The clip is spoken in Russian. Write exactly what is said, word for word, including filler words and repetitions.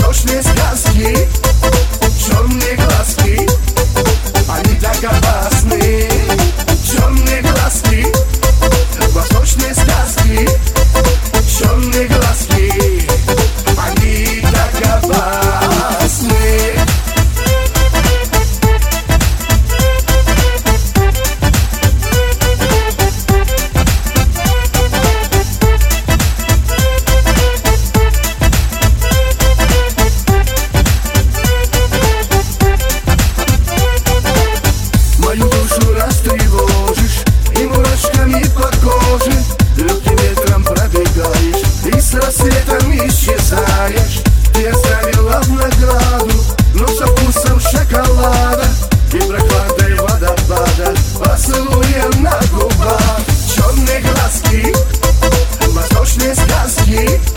восточные сказки, черные глазки, они так опасны. Черные глазки, восточные сказки, черные глазки, они так опасны. Мою душу растревожишь и мурашками по коже, легким ветром пробегаешь и с рассветом исчезаешь. Ты оставила в награду, но со вкусом шоколада и прохладой водопада, поцелуем на губах. Черные глазки, восточные сказки,